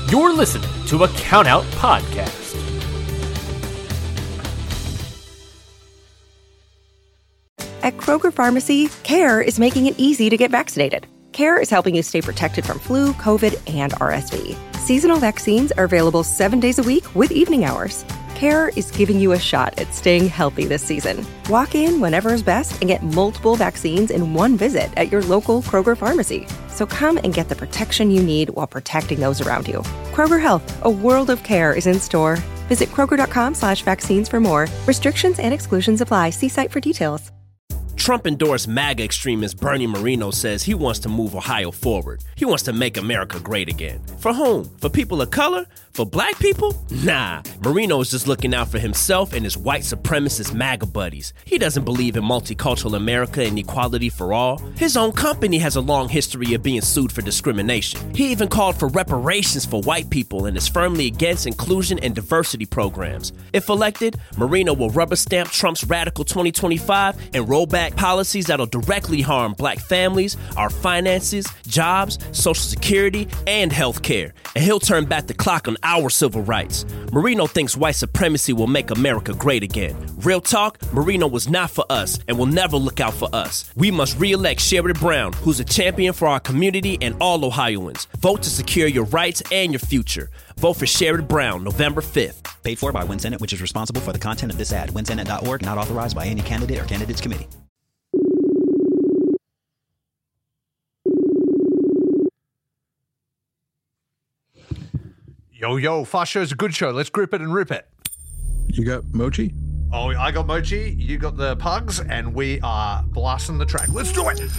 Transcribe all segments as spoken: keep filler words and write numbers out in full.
You're listening to a Countout Podcast. At Kroger Pharmacy, CARE is making it easy to get vaccinated. CARE is helping you stay protected from flu, COVID, and R S V. Seasonal vaccines are available seven days a week with evening hours. CARE is giving you a shot at staying healthy this season. Walk in whenever is best and get multiple vaccines in one visit at your local Kroger Pharmacy. So come and get the protection you need while protecting those around you. Kroger Health, a world of care, is in store. Visit Kroger.com slash vaccines for more. Restrictions and exclusions apply. See site for details. Trump-endorsed MAGA extremist Bernie Moreno says he wants to move Ohio forward. He wants to make America great again. For whom? For people of color? For black people? Nah, Moreno is just looking out for himself and his white supremacist MAGA buddies. He doesn't believe in multicultural America and equality for all. His own company has a long history of being sued for discrimination. He even called for reparations for white people and is firmly against inclusion and diversity programs. If elected, Moreno will rubber stamp Trump's radical twenty twenty-five and roll back policies that'll directly harm black families, our finances, jobs, social security, and health care. And he'll turn back the clock on our civil rights. Moreno thinks white supremacy will make America great again. Real talk, Moreno was not for us and will never look out for us. We must re-elect Sherrod Brown, who's a champion for our community and all Ohioans. Vote to secure your rights and your future. Vote for Sherrod Brown, November fifth. Paid for by WinSenate, which is responsible for the content of this ad. win senate dot org, not authorized by any candidate or candidates committee. Yo, yo, Fast Show's a good show. Let's grip it and rip it. You got Mochi? Oh, I got Mochi, you got the pugs, and we are blasting the track. Let's do it!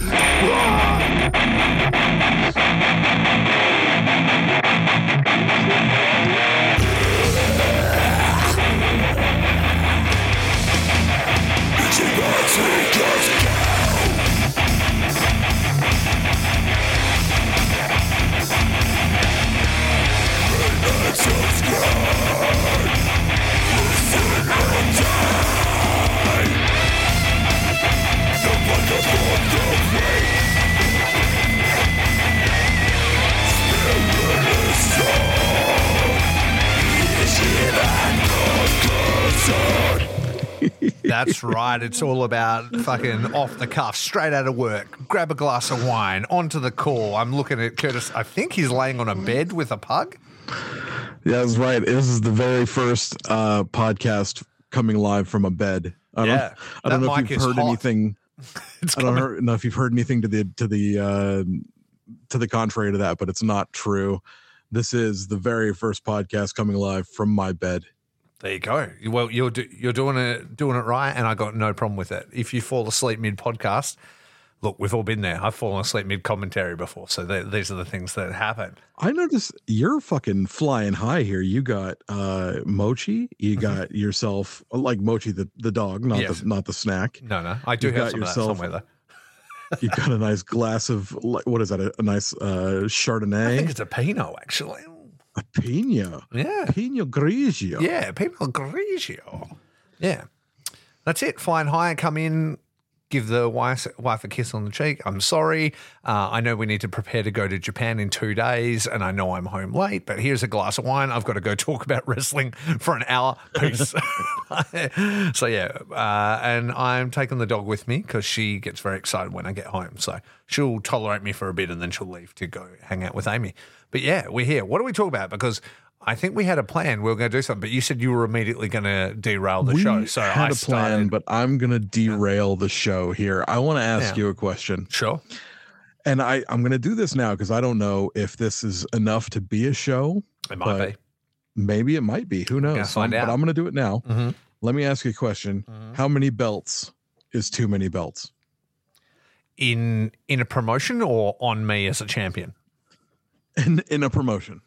That's right. It's all about fucking off the cuff, straight out of work. Grab a glass of wine, onto the call. I'm looking at Curtis. I think he's laying on a bed with a pug. Yeah, that's right. This is the very first uh, podcast coming live from a bed. I don't, Yeah, I don't that know if mic you've is heard hot. anything. It's I don't coming. heard- know if you've heard anything to the to the uh, to the contrary to that, but it's not true. This is the very first podcast coming live from my bed. There you go. Well, you're do, you're doing it doing it right, and I got no problem with it. If you fall asleep mid podcast, look, we've all been there. I've fallen asleep mid commentary before, so th- these are the things that happen. I noticed you're fucking flying high here. You got uh, Mochi. You got yourself like Mochi the, the dog, not Yes. the not the snack. No, no, I do You've have got some yourself- of that somewhere though. You've got a nice glass of like, what is that? A, a nice uh, Chardonnay. I think it's a Pinot, actually. A Pina. Yeah. Pina Grigio. Yeah, Pinot Grigio. Yeah. That's it. Flying high, come in, give the wife, wife a kiss on the cheek. I'm sorry. Uh, I know we need to prepare to go to Japan in two days, and I know I'm home late, but here's a glass of wine. I've got to go talk about wrestling for an hour. Peace. So, yeah. Uh, and I'm taking the dog with me because she gets very excited when I get home. So she'll tolerate me for a bit, and then she'll leave to go hang out with Amy. But, yeah, we're here. What do we talk about? Because I think we had a plan. We were going to do something, but you said you were immediately going to derail the we show. So had I a plan, started. but I'm going to derail the show here. I want to ask Yeah. you a question. Sure. And I, I'm going to do this now because I don't know if this is enough to be a show. It might but be. Maybe it might be. Who knows? Gonna find Um, out. But I'm going to do it now. Mhm. Let me ask you a question. Mhm. How many belts is too many belts? In in a promotion or on me as a champion? In, in a promotion.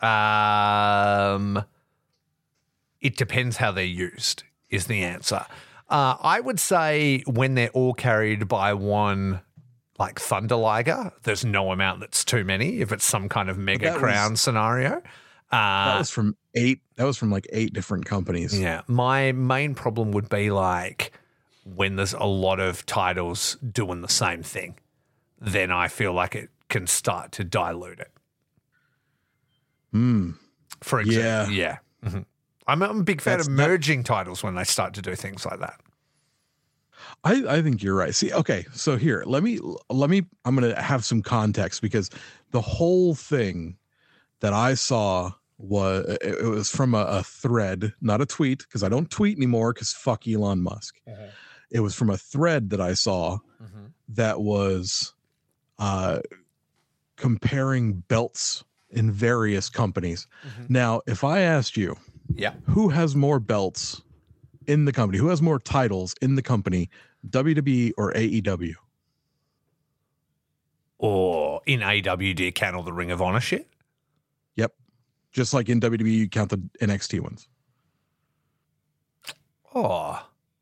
Um, it depends how they're used, is the answer. Uh, I would say when they're all carried by one, like Thunder Liger, there's no amount that's too many if it's some kind of mega that crown was- scenario. That Uh, was from eight. That was from like eight different companies. yeah. My main problem would be like when there's a lot of titles doing the same thing, then I feel like it can start to dilute it. Hmm. For example, Yeah. yeah. Mhm. I'm, I'm a big fan That's- of that- merging titles when they start to do things like that. I, I think you're right. See, okay, so here, let me let me I'm gonna have some context because the whole thing that I saw was it, it was from a, a thread, not a tweet, because I don't tweet anymore because fuck Elon Musk. Uh-huh. It was from a thread that I saw Mm-hmm. that was uh comparing belts in various companies. Mm-hmm. Now, if I asked you Yeah. who has more belts in the company, who has more titles in the company, W W E or A E W? Or in A E W, do you count all the Ring of Honor shit? Yep. Just like in W W E, you count the N X T ones. Oh.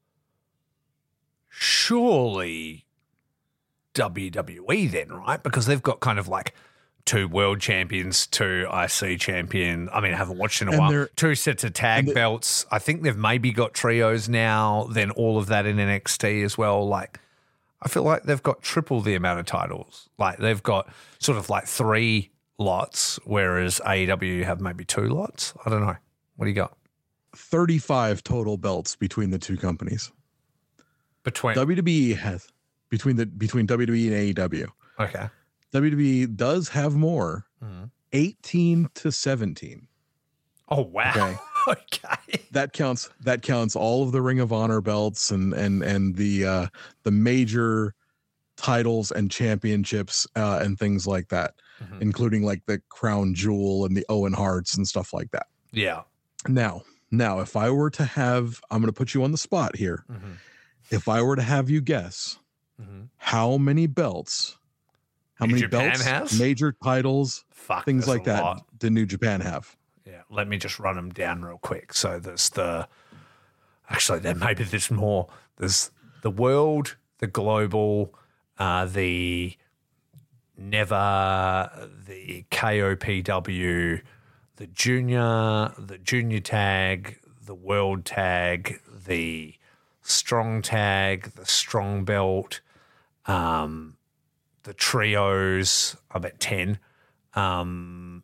Surely W W E then, right? Because they've got kind of like two world champions, two I C champion. I mean, I haven't watched in a And while. they're- Two sets of tag and the- belts. I think they've maybe got trios now, then all of that in N X T as well. Like, I feel like they've got triple the amount of titles. Like, they've got sort of like three lots, whereas A E W have maybe two lots. I don't know. What do you got? thirty-five total belts between the two companies. Between. W W E has between the between W W E and A E W. okay. W W E does have more, Mhm. eighteen to seventeen. Oh, wow. Okay. okay. That counts. That counts all of the Ring of Honor belts and and and the uh, the major titles and championships uh, and things like that, Mhm. including like the Crown Jewel and the Owen Harts and stuff like that. Yeah. Now, now, if I were to have, I'm going to put you on the spot here. Mm-hmm. If I were to have you guess Mm-hmm. how many belts, how New many Japan belts, has? major titles, Fuck, things there's like a that, lot. did New Japan have? Yeah, let me just run them down real quick. So there's the, actually, there maybe there's more. There's the world, the global, uh, the never, the K O P W, the junior, the junior tag, the world tag, the strong tag, the strong belt, um, the trios. I'm at ten. Um,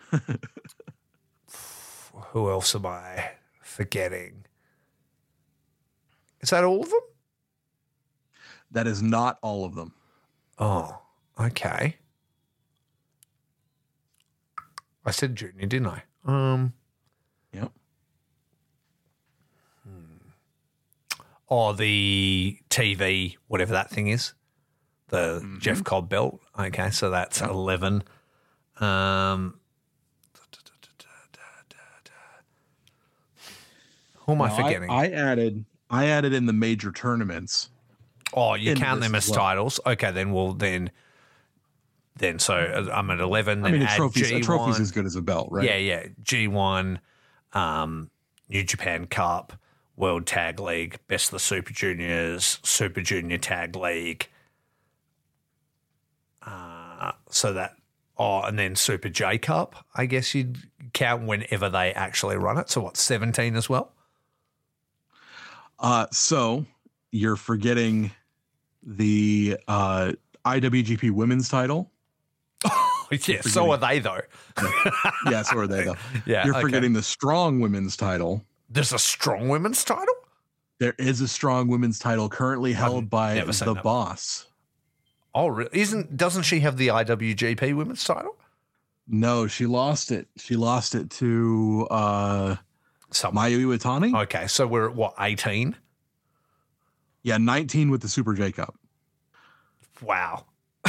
who else am I forgetting? Is that all of them? That is not all of them. Oh, okay. I said junior, didn't I? Um. Yep. Oh, the T V, whatever that thing is, the Mm-hmm. Jeff Cobb belt. Okay, so that's Yep. eleven. Um. Who am I Now, forgetting? I, added I added in the major tournaments. oh, you into count this them as as well. titles. Okay, then we'll then then so uh, I'm at eleven. I Then mean, a add trophy's, a G trophy's one. as good as a belt, right? Yeah, yeah. G one, um, New Japan Cup, World Tag League, Best of the Super Juniors, Super Junior Tag League. Uh, so that, oh, and then Super J Cup, I guess you'd count whenever they actually run it. So what, seventeen as well? Uh, so you're forgetting the uh, I W G P Women's title. Yeah, so are they though. Yeah, so are they though. Yeah, You're okay. forgetting the Strong Women's title. There's a strong women's title? There is a Strong Women's title currently held by never seen the that. Boss. Oh, really? Isn't, doesn't she have the I W G P women's title? No, she lost it. She lost it to uh, Someone. Mayu Iwatani. Okay, so we're at what, eighteen? Yeah, nineteen with the Super J Cup. Wow.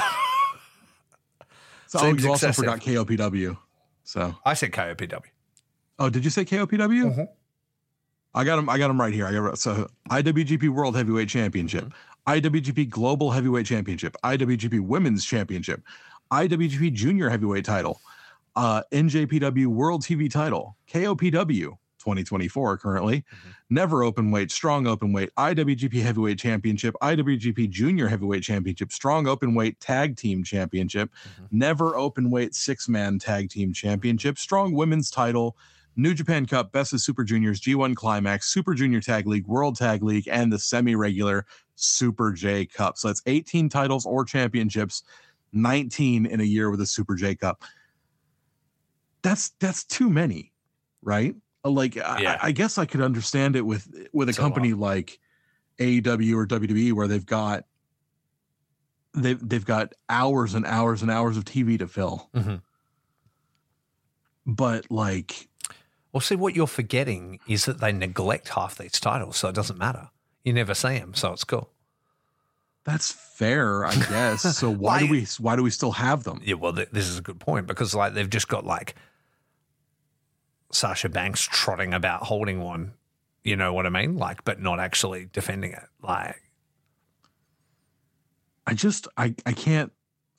So oh, Seems you also excessive. forgot K O P W. So I said K O P W. oh, did you say K O P W? Mm-hmm. I got them. I got them right here. I got so I W G P World Heavyweight Championship, Mm-hmm. I W G P Global Heavyweight Championship, I W G P Women's Championship, I W G P Junior Heavyweight Title, uh, N J P W World T V Title, K O P W twenty twenty-four currently, Mm-hmm. Never Open Weight, Strong Open Weight, I W G P Heavyweight Championship, I W G P Junior Heavyweight Championship, Strong Open Weight Tag Team Championship, Mm-hmm. Never Open Weight Six Man Tag Team Championship, Strong Women's Title, New Japan Cup, Best of Super Juniors, G one Climax, Super Junior Tag League, World Tag League, and the semi-regular Super J Cup. So that's eighteen titles or championships, nineteen in a year with a Super J Cup. that's that's too many, right? Like Yeah. I, I guess I could understand it with with a It's a company like A E W or W W E where they've got they've they've got hours and hours and hours of T V to fill. Mm-hmm. But like, Well, see, what you're forgetting is that they neglect half these titles, so it doesn't matter. You never see them, so it's cool. that's fair, I guess. So why do Like- we why do we still have them? Yeah, well, th- this is a good point because like they've just got like Sasha Banks trotting about holding one, you know what I mean? Like, but not actually defending it. Like, I just I I can't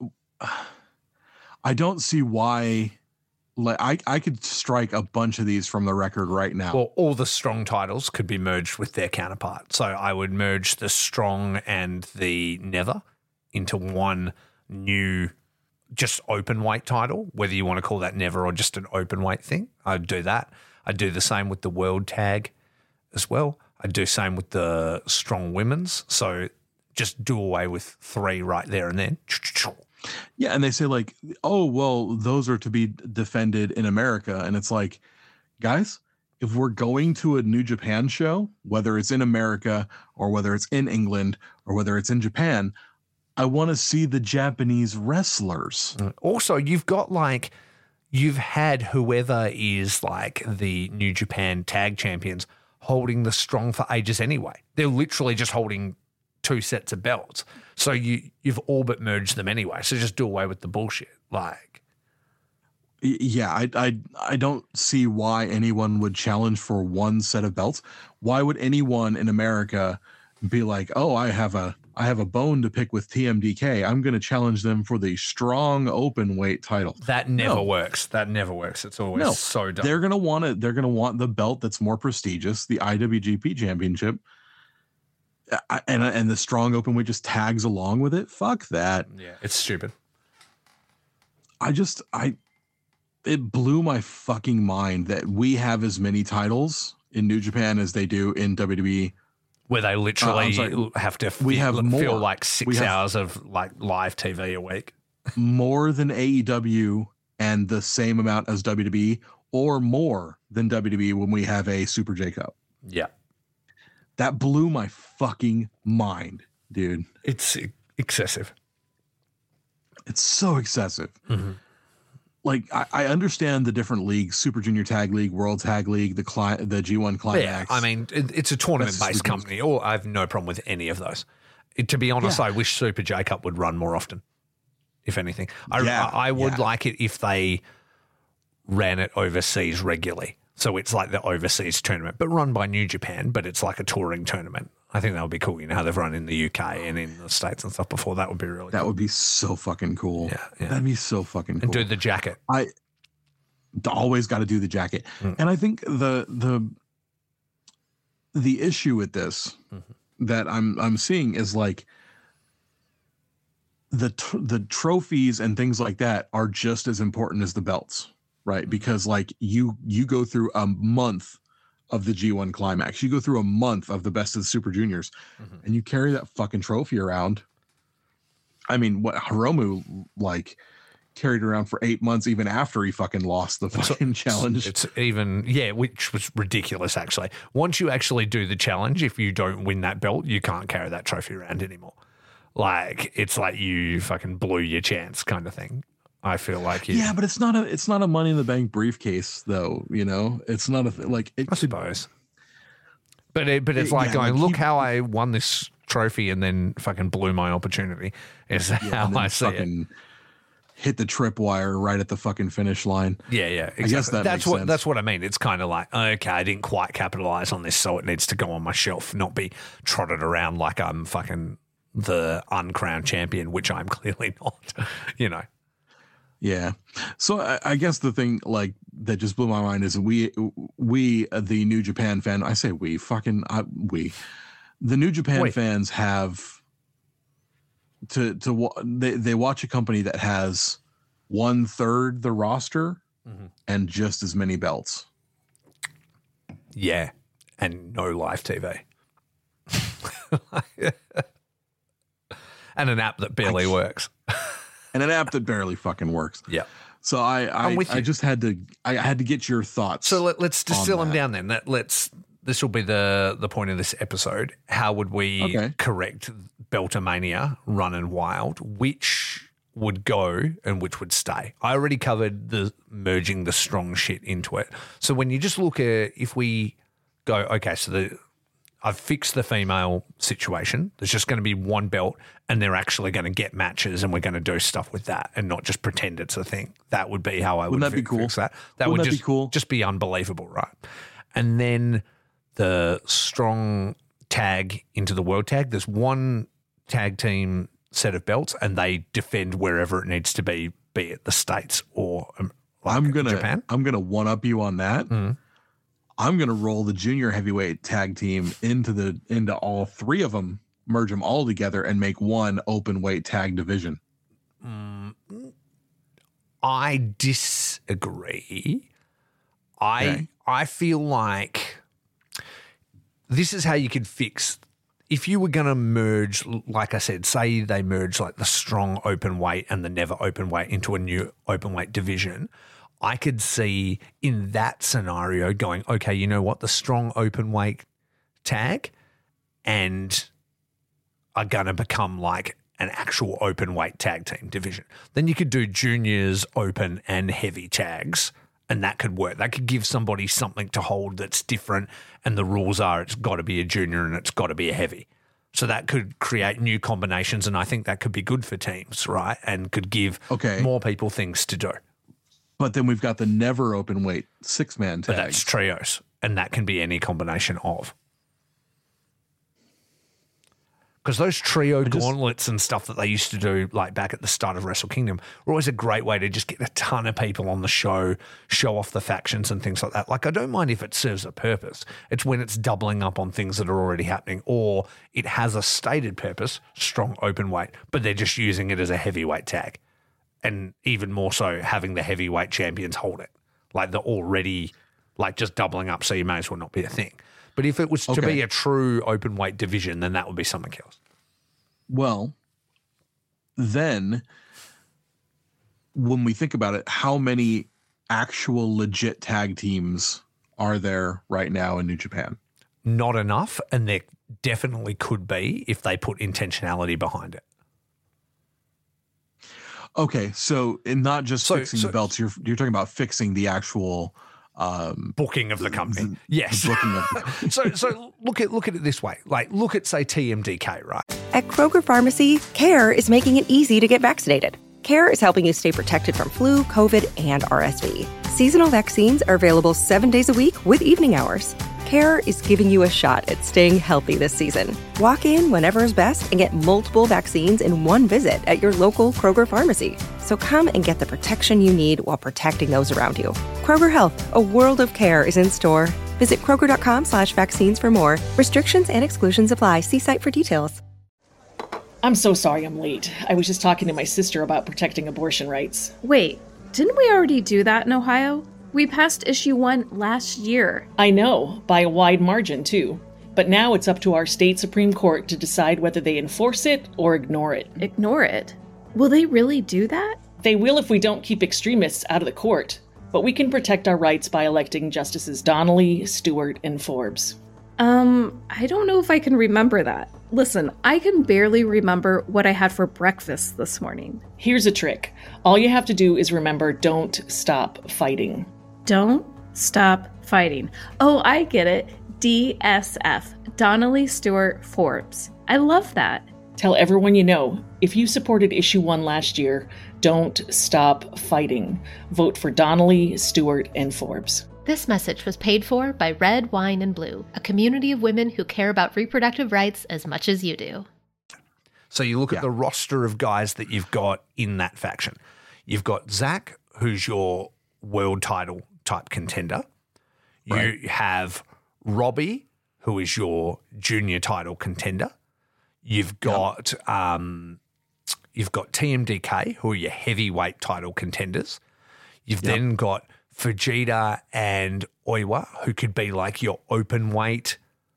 I don't see why. Like I I could strike a bunch of these from the record right now. well, all the strong titles could be merged with their counterpart. So I would merge the strong and the never into one new, just open weight title, whether you want to call that never or just an open weight thing. I'd do that. I'd do the same with the world tag as well. I'd do same with the strong women's. So just do away with three right there and then. Yeah, and they say like, oh well, those are to be defended in America, and it's like, guys, if we're going to a New Japan show, whether it's in America or whether it's in England or whether it's in Japan, I want to see the Japanese wrestlers. Also, you've got like, you've had whoever is like the New Japan tag champions holding the strong for ages anyway. They're literally just holding two sets of belts. So you, you've all but merged them anyway. So just do away with the bullshit. Like, Y- Yeah, I I I don't see why anyone would challenge for one set of belts. Why would anyone in America be like, "Oh, I have a I have a bone to pick with T M D K. I'm going to challenge them for the strong open weight title." that never No. works. That never works. It's always No, so dumb. they're going to want it. They're going to want the belt that's more prestigious, the I W G P Championship. I- And and the strong open weight just tags along with it. Fuck that. Yeah, it's stupid. I just I it blew my fucking mind that we have as many titles in New Japan as they do in W W E. Where they literally Uh, I'm sorry. have to We feel, have feel more. like six We have- hours of like live T V a week. More than A E W and the same amount as W W E, or more than W W E when we have a Super J Cup. Yeah. That blew my fucking mind, dude. It's excessive. It's so excessive. Mm-hmm. Like I, I understand the different leagues: Super Junior Tag League, World Tag League, the cli- the G one Yeah, Climax. I mean, it, it's a tournament-based ridiculous. company. Or I have no problem with any of those. It- to be honest, Yeah. I wish Super J Cup would run more often, if anything. I, Yeah, I, I would yeah. like it if they ran it overseas regularly. So it's like the overseas tournament, but run by New Japan, but it's like a touring tournament. I think that would be cool. You know how they've run in the U K and in the States and stuff before. That would be really that cool. would be so fucking cool. Yeah, yeah. That'd be so fucking cool. And do the jacket. I always got to do the jacket. Mm. And I think the the the issue with this Mm-hmm. that I'm I'm seeing is like the tr- the trophies and things like that are just as important as the belts, right? Mm-hmm. Because like you you go through a month of the G one Climax, you go through a month of the Best of the Super Juniors, Mm-hmm. and you carry that fucking trophy around. I mean, what Hiromu like carried around for eight months even after he fucking lost the fucking challenge. It's even, yeah, which was ridiculous, actually. Once you actually do the challenge, if you don't win that belt, you can't carry that trophy around anymore. Like, it's like you fucking blew your chance kind of thing. I feel like you. Yeah, but it's not a it's not a Money in the Bank briefcase though. You know, it's not a th- like it I could, suppose. But it, but it's Yeah, like going, like look he- how I won this trophy and then fucking blew my opportunity. Is yeah, how and then I see it. fucking hit the tripwire right at the fucking finish line. Yeah, yeah, exactly. guess that that's makes what sense. that's what I mean. It's kind of like, okay, I didn't quite capitalize on this, so it needs to go on my shelf, not be trotted around like I'm fucking the uncrowned champion, which I'm clearly not. You know, Yeah. So I, I guess the thing like that just blew my mind is we we uh, the New Japan fan. I say we fucking uh, we the New Japan Wait. fans have to to wa- they they watch a company that has one third the roster Mm-hmm. and just as many belts. yeah, and no live T V, and an app that barely works. And an app that barely fucking works. Yeah. So I I, I'm with I you. just had to I had to get your thoughts. So let, let's distill on them that. down then. That let's this will be the the point of this episode. How would we Okay. correct Beltermania running wild? Which would go and which would stay? I already covered the merging the strong shit into it. So when you just look at if we go, okay, so the I've fixed the female situation. There's just going to be one belt and they're actually going to get matches and we're going to do stuff with that and not just pretend it's a thing. That would be how I would Wouldn't that be fi- cool? fix that. That Wouldn't would that be just, cool? just be unbelievable, right? And then the strong tag into the world tag. There's one tag team set of belts and they defend wherever it needs to be, be it the States or um, like I'm gonna Japan. I'm gonna one up you on that. Mhm. I'm gonna roll the junior heavyweight tag team into the into all three of them, merge them all together, and make one open weight tag division. I disagree. I Okay. I feel like this is how you could fix if you were going to merge, like I said, say they merge like the strong open weight and the never open weight into a new open weight division. I could see in that scenario going, okay, you know what, the strong open weight tag and are going to become like an actual open weight tag team division. Then you could do juniors, open and heavy tags, and that could work. That could give somebody something to hold that's different, and the rules are it's got to be a junior and it's got to be a heavy. So that could create new combinations, and I think that could be good for teams, right? And could give Okay. more people things to do. But then we've got the never open weight six man But tag. that's trios, and that can be any combination of. Because those trio just- gauntlets and stuff that they used to do, like back at the start of Wrestle Kingdom, were always a great way to just get a ton of people on the show, show off the factions and things like that. Like, I don't mind if it serves a purpose. It's when it's doubling up on things that are already happening, or it has a stated purpose, strong open weight, but they're just using it as a heavyweight tag. And even more so, having the heavyweight champions hold it. Like, they're already, like, just doubling up, so you may as well not be a thing. But if it was to Okay. be a true open weight division, then that would be something else. Well, then when we think about it, how many actual legit tag teams are there right now in New Japan? Not enough, and there definitely could be if they put intentionality behind it. Okay, so and not just So- fixing so- the belts, you're you're talking about fixing the actual um Booking of the company. Yes. booking of the company. so so look at look at it this way. Like, look at, say, T M D K, right? At Kroger Pharmacy, CARE is making it easy to get vaccinated. CARE is helping you stay protected from flu, COVID, and R S V. Seasonal vaccines are available seven days a week with evening hours. CARE is giving you a shot at staying healthy this season. Walk in whenever is best and get multiple vaccines in one visit at your local Kroger pharmacy. So come and get the protection you need while protecting those around you. Kroger Health, a world of care is in store. Visit kroger.com slash vaccines for more. Restrictions and exclusions apply. See site for details. I'm so sorry I'm late. I was just talking to my sister about protecting abortion rights. Wait, didn't we already do that in Ohio? We passed issue one last year. I know, by a wide margin, too. But now it's up to our state Supreme Court to decide whether they enforce it or ignore it. Ignore it. Will they really do that? They will if we don't keep extremists out of the court. But we can protect our rights by electing Justices Donnelly, Stewart, and Forbes. Um, I don't know if I can remember that. Listen, I can barely remember what I had for breakfast this morning. Here's a trick. All you have to do is remember, don't stop fighting. Don't stop fighting. Oh, I get it. D S F. Donnelly Stewart Forbes. I love that. Tell everyone you know, if you supported issue one last year, don't stop fighting. Vote for Donnelly, Stewart, and Forbes. This message was paid for by Red, Wine, and Blue, a community of women who care about reproductive rights as much as you do. So you look Yeah. at the roster of guys that you've got in that faction. You've got Zach, who's your world title type contender. You Right. have Robbie, who is your junior title contender. You've got um, you've got T M D K, who are your heavyweight title contenders. You've Yep. then got Fujita and Oiwa, who could be like your open weight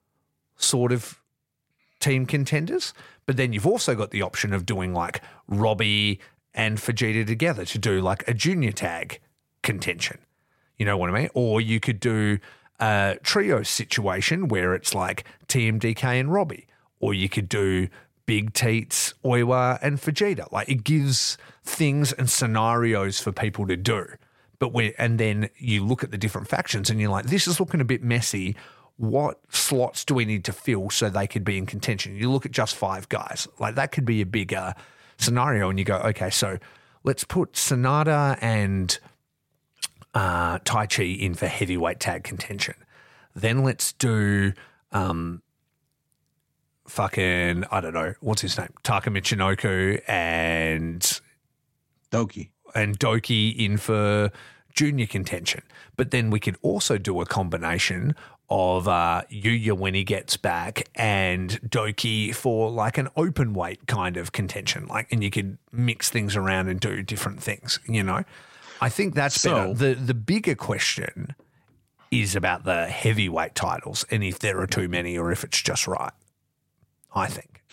sort of team contenders. But then you've also got the option of doing like Robbie and Vegeta together to do like a junior tag contention. You know what I mean? Or you could do a trio situation where it's like T M D K and Robbie. Or you could do Big Teats, Oiwa, and Vegeta. Like, it gives things and scenarios for people to do. But when, and then you look at the different factions and you're like, this is looking a bit messy. What slots do we need to fill so they could be in contention? You look at just five guys. Like, that could be a bigger scenario. And you go, okay, so let's put Sonata and uh, Tai Chi in for heavyweight tag contention. Then let's do um, fucking, I don't know, what's his name? Taka Michinoku and Doki. And Doki in for junior contention. But then we could also do a combination of uh, Yuya when he gets back and Doki for like an open weight kind of contention. Like, and you could mix things around and do different things, you know? I think that's So- better. The, the bigger question is about the heavyweight titles and if there are too many or if it's just right, I think.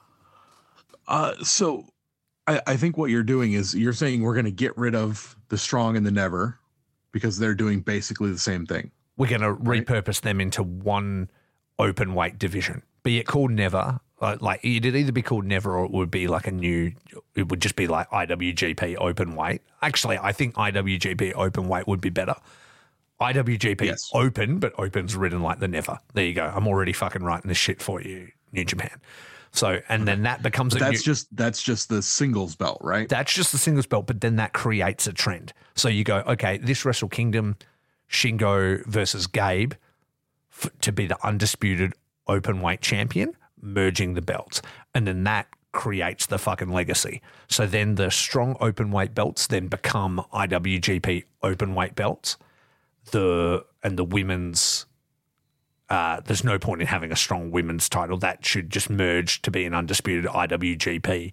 Uh, so I, I think what you're doing is you're saying we're going to get rid of the strong and the never because they're doing basically the same thing. We're going Right. to repurpose them into one open weight division. Be it called Never, uh, like it'd either be called Never or it would be like a new, it would just be like I W G P open weight. Actually, I think I W G P open weight would be better. I W G P Yes. open, but open's written like the Never. There you go. I'm already fucking writing this shit for you, New Japan. So, and then that becomes But a that's new, just that's just the singles belt, right? that's just the singles belt, but then that creates a trend. So you go, okay, this Wrestle Kingdom, Shingo versus Gabe f- to be the undisputed open weight champion, merging the belts. And then that creates the fucking legacy. So then the strong open weight belts then become I W G P open weight belts. The and the women's Uh, there's no point in having a strong women's title. That should just merge to be an undisputed I W G P,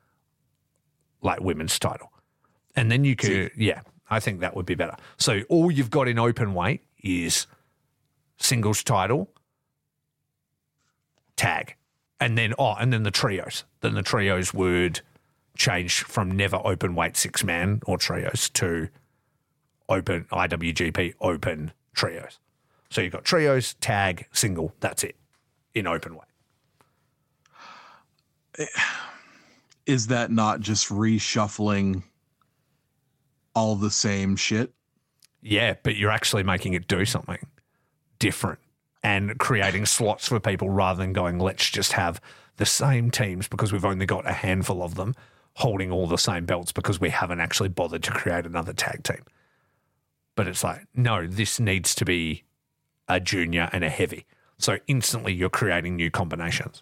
like women's title. And then you could, yeah, I think that would be better. So all you've got in open weight is singles title, tag, and then, oh, and then the trios. Then the trios would change from never open weight six man or trios to open I W G P open trios. So you've got trios, tag, single. That's it in open weight. Is that not just reshuffling all the same shit? Yeah, but you're actually making it do something different and creating slots for people rather than going, let's just have the same teams because we've only got a handful of them holding all the same belts because we haven't actually bothered to create another tag team. But it's like, no, this needs to be a junior and a heavy. So instantly you're creating new combinations.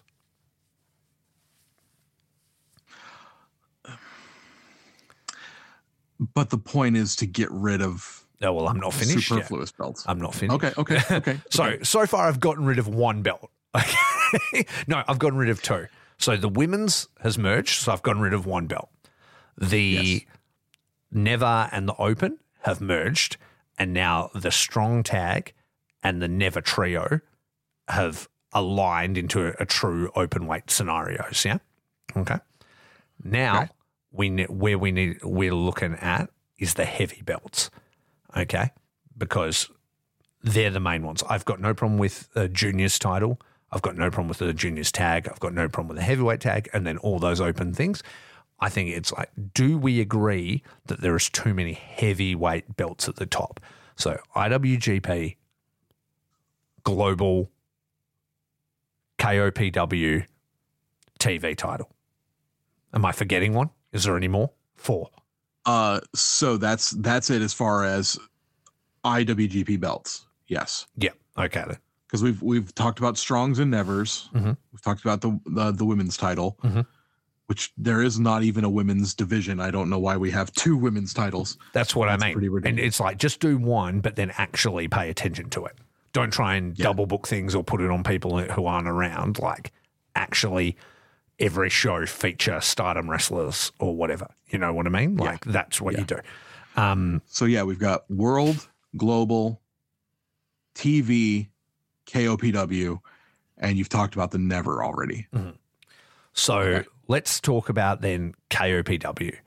But the point is to get rid of Oh, well, I'm not finished yet. superfluous belts. I'm not finished. Okay, okay, okay. So, okay. so far I've gotten rid of one belt. Okay. No, I've gotten rid of two. So the women's has merged, so I've gotten rid of one belt. The Yes. Never and the Open have merged, and now the Strong Tag and the Never Trio have aligned into a, a true open weight scenarios. Yeah. Okay. Now Okay. we ne- where we need we're looking at is the heavy belts. Okay, because they're the main ones. I've got no problem with a juniors title. I've got no problem with the juniors tag. I've got no problem with the heavyweight tag, and then all those open things. I think it's like, do we agree that there is too many heavyweight belts at the top? So I W G P, Global, K O P W, T V title. Am I forgetting one? Is there any more? Four. Uh, so that's that's it as far as I W G P belts. Yes, Yeah. Okay then. because we've we've talked about Strongs and Nevers. Mhm. We've talked about the the, the women's title, Mhm. which there is not even a women's division. I don't know why we have two women's titles. That's what That's I mean. pretty And ridiculous. it's like, just do one, but then actually pay attention to it. Don't try and Yeah. double book things or put it on people who aren't around. Like, actually, every show feature stardom wrestlers or whatever. You know what I mean? Like, that's what Yeah. you do. Um, So yeah, we've got World, Global, T V, K O P W, and you've talked about the Never already. so Okay. let's talk about then K O P W.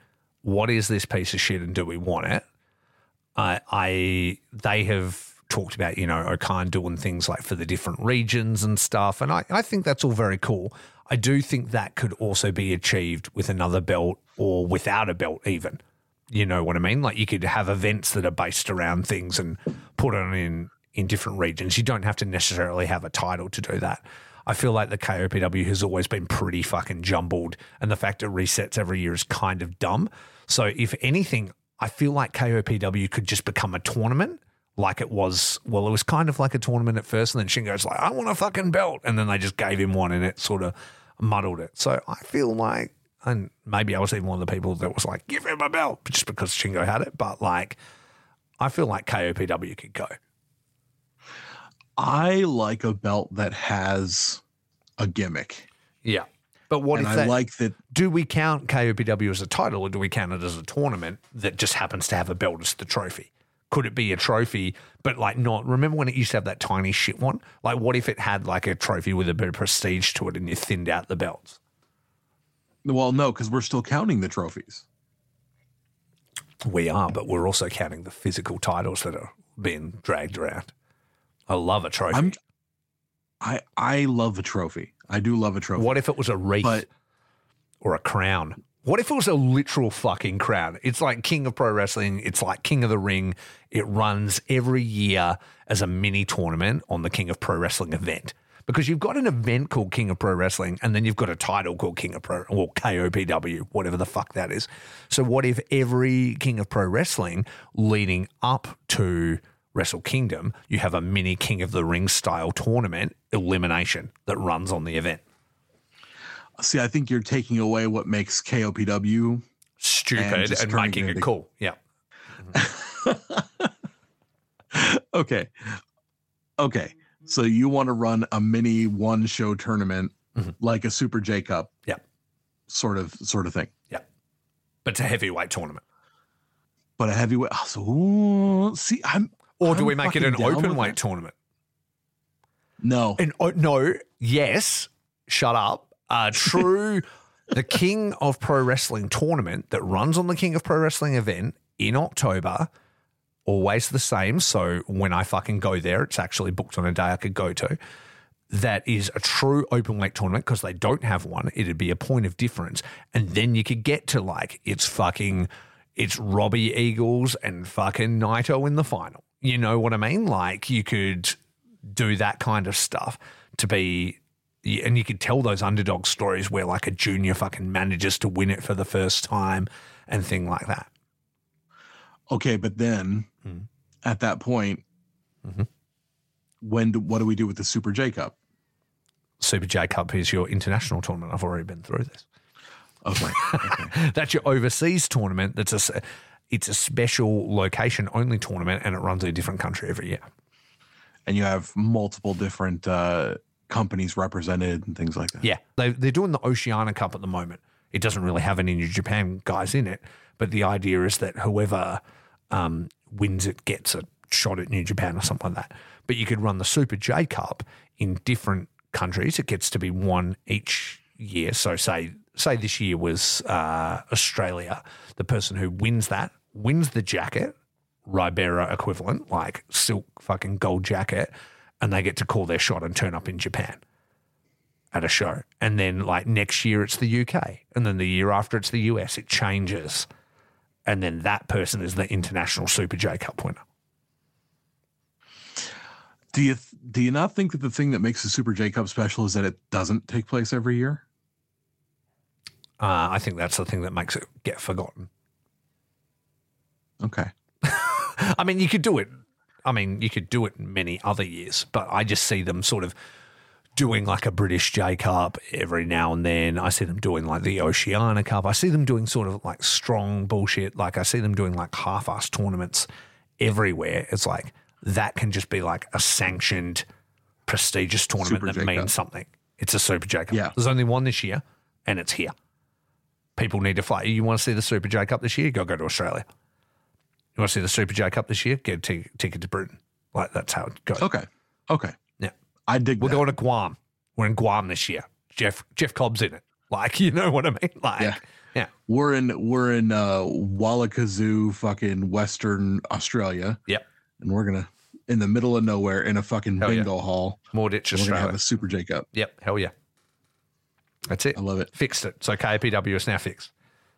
what is this piece of shit and do we want it? I, I they have talked about, you know, Okan doing things like for the different regions and stuff, and I, I think that's all very cool. I do think that could also be achieved with another belt or without a belt even. You know what I mean? Like you could have events that are based around things and put on in, in different regions. You don't have to necessarily have a title to do that. I feel like the K O P W has always been pretty fucking jumbled, and the fact it resets every year is kind of dumb. So if anything, I feel like K O P W could just become a tournament like it was. Well, it was kind of like a tournament at first, and then Shingo's like, I want a fucking belt. And then they just gave him one and it sort of muddled it. So I feel like, and maybe I was even one of the people that was like, give him a belt just because Shingo had it. But like, I feel like K O P W could go. I like a belt that has a gimmick. Yeah. But what and if I that, like that? Do we count K O P W as a title, or do we count it as a tournament that just happens to have a belt as the trophy? Could it be a trophy, but like not? Remember when it used to have that tiny shit one? Like, what if it had like a trophy with a bit of prestige to it, and you thinned out the belts? Well, no, because we're still counting the trophies. We are, but we're also counting the physical titles that are being dragged around. I love a trophy. I'm, I I love a trophy. I do love a trophy. What if it was a wreath but, or a crown? What if it was a literal fucking crown? It's like King of Pro Wrestling. It's like King of the Ring. It runs every year as a mini tournament on the King of Pro Wrestling event. Because you've got an event called King of Pro Wrestling, and then you've got a title called King of Pro, or K O P W, whatever the fuck that is. So what if every King of Pro Wrestling leading up to Wrestle Kingdom, you have a mini King of the Ring style tournament elimination that runs on the event? See, I think you're taking away what makes K O P W stupid and, and making it cool. Yeah. Okay. Okay. So you want to run a mini one show tournament mm-hmm. like a Super J Cup. Yeah. Sort of sort of thing. Yeah. But it's a heavyweight tournament. But a heavyweight. Oh, so ooh, see, I'm Or do I'm we make it an open weight that. tournament? No. And oh, no, yes, shut up. Uh, true, the King of Pro Wrestling tournament that runs on the King of Pro Wrestling event in October, always the same. So when I fucking go there, it's actually booked on a day I could go to. That is a true open weight tournament because they don't have one. It'd be a point of difference. And then you could get to like, it's fucking, it's Robbie Eagles and fucking Naito in the final. You know what I mean? Like you could do that kind of stuff to be, and you could tell those underdog stories where like a junior fucking manages to win it for the first time and thing like that. Okay, but then mm. at that point, mm-hmm. when do, what do we do with the Super J Cup? Super J Cup is your international tournament. I've already been through this. Okay. okay. That's your overseas tournament. That's a, it's a special location only tournament, and it runs in a different country every year. And you have multiple different uh, companies represented and things like that. Yeah, they, they're doing the Oceania Cup at the moment. It doesn't really have any New Japan guys in it, but the idea is that whoever um, wins it gets a shot at New Japan or something like that. But you could run the Super J Cup in different countries. It gets to be one each year. So say say this year was uh, Australia. The person who wins that wins the jacket, Ribera equivalent, like silk fucking gold jacket, and they get to call their shot and turn up in Japan at a show. And then like next year it's the U K, and then the year after it's the U S. It changes. And then that person is the international Super J Cup winner. Do you do you not think that the thing that makes the Super J Cup special is that it doesn't take place every year? Uh, I think that's the thing that makes it get forgotten. Okay. I mean, you could do it. I mean, you could do it many other years, but I just see them sort of doing like a British J Cup every now and then. I see them doing like the Oceania Cup. I see them doing sort of like strong bullshit. Like I see them doing like half-ass tournaments everywhere. It's like that can just be like a sanctioned, prestigious tournament Super that J means Cup. Something. It's a Super J Cup. Yeah. There's only one this year, and it's here. People need to fly. You want to see the Super J Cup this year? Go go to Australia. You want to see the Super J Cup this year? Get a t- ticket to Britain. Like that's how it goes. Okay. Okay. Yeah. I dig We're that. going to Guam. We're in Guam this year. Jeff Jeff Cobb's in it. Like, you know what I mean? Like, yeah. Yeah. We're in we're in uh, Wallakazoo, fucking Western Australia. Yep. And we're gonna in the middle of nowhere in a fucking Hell bingo yeah. hall. Moreditch, We're gonna Australia. have a Super J Cup. Yep. Hell yeah. That's it. I love it. Fixed it. So K O P W is now fixed.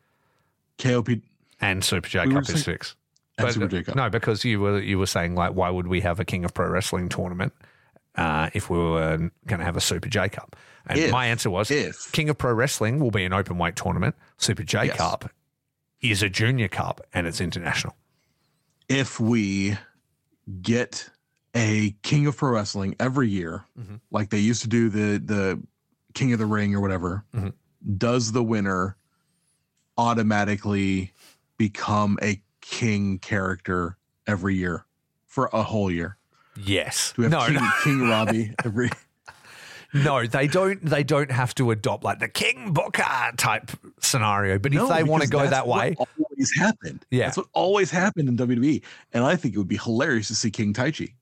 K O P And Super J We were Cup is saying- fixed. and But, Super J Cup. No, because you were you were saying like, why would we have a King of Pro Wrestling tournament uh, if we were going to have a Super J Cup? And If- my answer was, if. King of Pro Wrestling will be an open weight tournament. Super J Yes. Cup is a junior cup and it's international. If we get a King of Pro Wrestling every year, Mm-hmm. like they used to do the the King of the Ring or whatever, Mhm. does the winner automatically become a king character every year for a whole year? Yes. Do we have No, King, no. King Robbie every? No, they don't. They don't have to adopt like the King Booker type scenario. But if No, they want to because go that's that way, what always happened. Yeah. That's what always happened in W W E, and I think it would be hilarious to see King Taichi.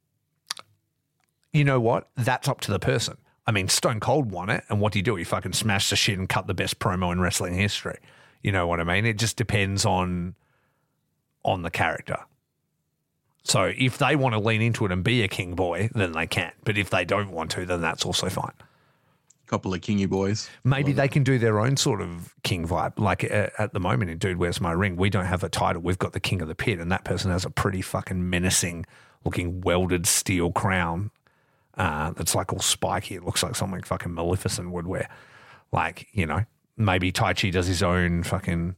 you know what? That's up to the person. I mean, Stone Cold won it, and what do you do? He fucking smashed the shit and cut the best promo in wrestling history. You know what I mean? It just depends on on the character. So if they want to lean into it and be a king boy, then they can. But if they don't want to, then that's also fine. Couple of kingy boys. Maybe they can do their own sort of king vibe. Like uh, at the moment in Dude, Where's My Ring? We don't have a title. We've got the King of the Pit, and that person has a pretty fucking menacing looking welded steel crown uh, that's like all spiky. It looks like something fucking Maleficent would wear. Like, you know, maybe Tai Chi does his own fucking,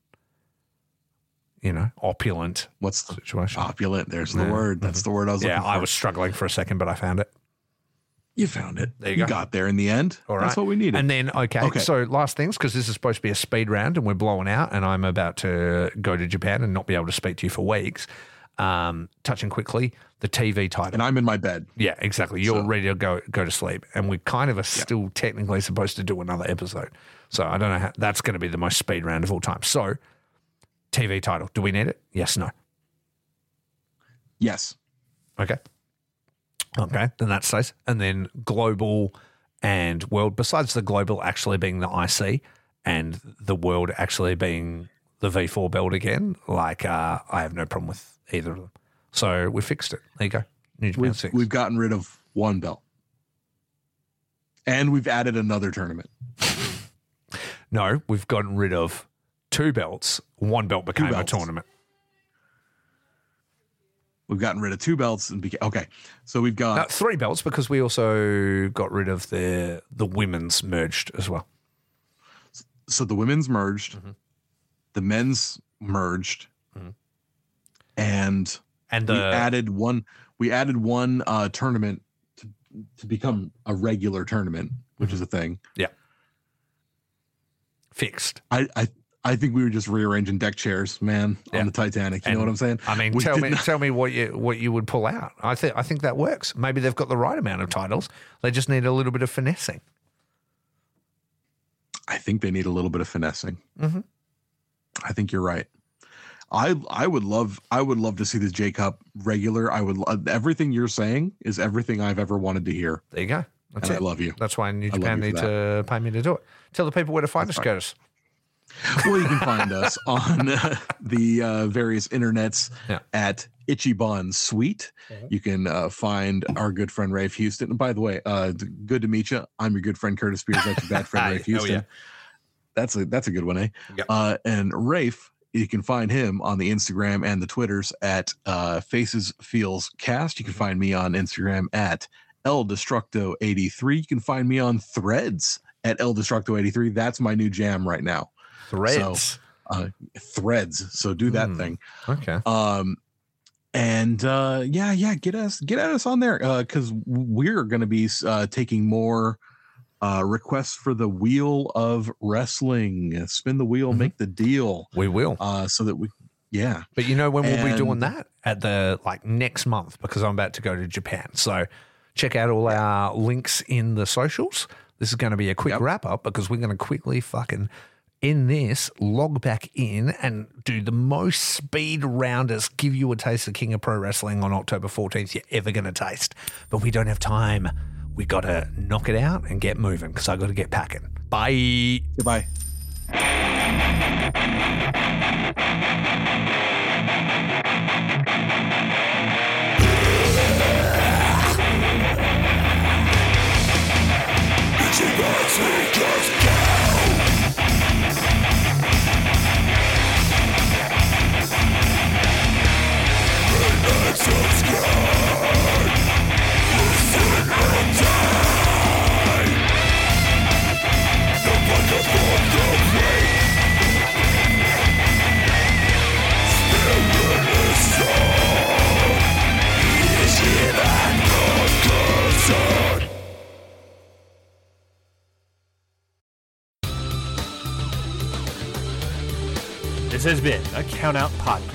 you know, opulent What's the situation. opulent? There's the Yeah. word. That's the word I was Yeah, looking for. I was struggling for a second, but I found it. You found it. There you go. got there in the end. All right. That's what we needed. And then, okay, Okay. so last things, because this is supposed to be a speed round and we're blowing out and I'm about to go to Japan and not be able to speak to you for weeks. Um, touching quickly, the T V title. and I'm in my bed. Yeah, exactly. You're So- ready to go go to sleep. And we kind of are still technically supposed to do another episode. So I don't know how that's going to be the most speed round of all time. So, T V title. Do we need it? Yes, no. Yes. Okay. Okay, then that stays. And then global and world, besides the global actually being the I C and the world actually being the V four belt again, like uh, I have no problem with either of them. So we fixed it. There you go. New Japan We've, six. we've gotten rid of one belt. And we've added another tournament. No, we've gotten rid of two belts. One belt became a belts. tournament. We've gotten rid of two belts and beca- okay. So we've got Uh, three belts because we also got rid of the the women's merged as well. so the women's merged, Mm-hmm. the men's merged, Mhm. and And we the added one we added one uh tournament to, to become a regular tournament, which Mm-hmm. is a thing. yeah, fixed. I I I think we were just rearranging deck chairs, man, Yeah. on the Titanic. You And, know what I'm saying? I mean, We tell did me, not- tell me what you what you would pull out. I think I think that works. Maybe they've got the right amount of titles. They just need a little bit of finessing. I think they need a little bit of finessing. Mhm. I think you're right. I I would love I would love to see this J Cup regular. I would lo- everything you're saying is everything I've ever wanted to hear. There you go. That's And it. I love you. That's why New I love Japan you need for to pay me to do it. Tell the people where to find us, fine. Curtis. Well, you can find us on uh, the uh, various internets Yeah. at Ichiban Suite. You can uh, find our good friend Rafe Houston. And by the way, uh, d- good to meet you. I'm your good friend Curtis Spears. That's your bad friend Rafe Hell Houston. yeah. That's a that's a good one, eh? Yep. Uh, and Rafe, you can find him on the Instagram and the Twitters at uh, Faces Feels Cast. You can find me on Instagram at El Destructo eighty-three. You can find me on Threads at El Destructo eighty-three. That's my new jam right now. Threads. Uh, threads. So do that Hmm. thing. Okay. Um, and uh, yeah, yeah, get us get at us on there because we're going to be uh, taking more uh, requests for the Wheel of Wrestling. Spin the wheel, Mhm. make the deal. We will. Uh, so that we, yeah, But you know when we'll be And- doing that? At the like next month because I'm about to go to Japan. So check out all our links in the socials. This is going to be a quick Yep. wrap up because we're going to quickly fucking in this, log back in and do the most speed rounders, give you a taste of King of Pro Wrestling on October fourteenth you're ever going to taste. But we don't have time. We got to knock it out and get moving because I got to get packing. Bye. goodbye. This has been a Count Out Podcast.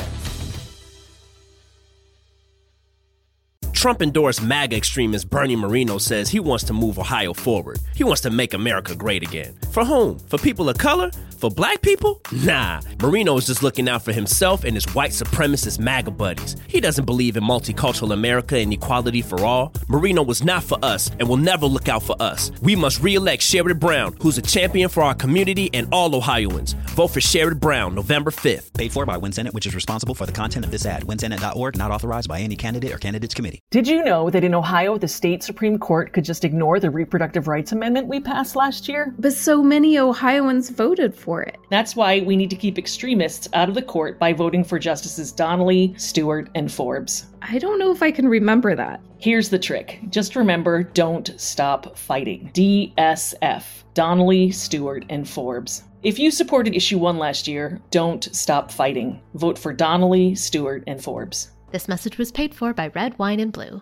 Trump-endorsed MAGA extremist Bernie Moreno says he wants to move Ohio forward. He wants to make America great again. For whom? For people of color? For black people? Nah, Moreno is just looking out for himself and his white supremacist MAGA buddies. He doesn't believe in multicultural America and equality for all. Moreno was not for us and will never look out for us. We must re-elect Sherrod Brown, who's a champion for our community and all Ohioans. Vote for Sherrod Brown, November fifth. Paid for by WinSenate, which is responsible for the content of this ad. win senate dot org, not authorized by any candidate or candidates committee. Did you know that in Ohio, the state Supreme Court could just ignore the reproductive rights amendment we passed last year? But so many Ohioans voted for it. That's why we need to keep extremists out of the court by voting for Justices Donnelly, Stewart, and Forbes. I don't know if I can remember that. Here's the trick. Just remember, don't stop fighting. D S F. Donnelly, Stewart, and Forbes. If you supported issue one last year, don't stop fighting. Vote for Donnelly, Stewart, and Forbes. This message was paid for by Red Wine and Blue.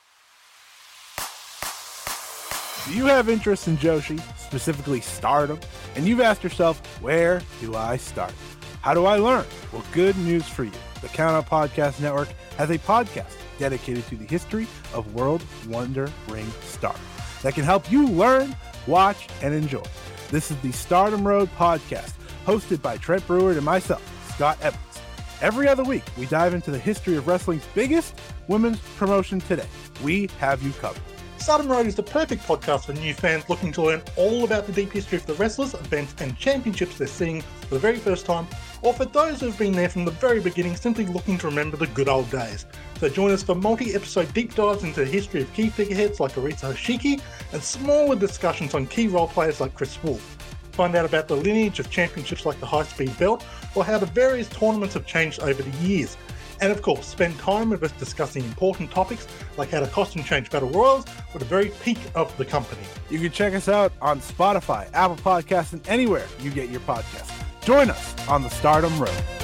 Do you have interest in Joshi, specifically stardom, and you've asked yourself, where do I start? How do I learn? Well, good news for you. The Count Out Podcast Network has a podcast dedicated to the history of World Wonder Ring stardom that can help you learn, watch, and enjoy. This is the Stardom Road Podcast, hosted by Trent Brewer and myself, Scott Evans. Every other week, we dive into the history of wrestling's biggest women's promotion today. We have you covered. Stardom Road is the perfect podcast for new fans looking to learn all about the deep history of the wrestlers, events, and championships they're seeing for the very first time, or for those who've been there from the very beginning, simply looking to remember the good old days. So join us for multi-episode deep dives into the history of key figureheads like Arisa Hoshiki, and smaller discussions on key role players like Chris Wolf. Find out about the lineage of championships like the High Speed Belt, or how the various tournaments have changed over the years. And of course, spend time with us discussing important topics like how to costume change battle royals with the very peak of the company. You can check us out on Spotify, Apple Podcasts, and anywhere you get your podcasts. Join us on the Stardom Road.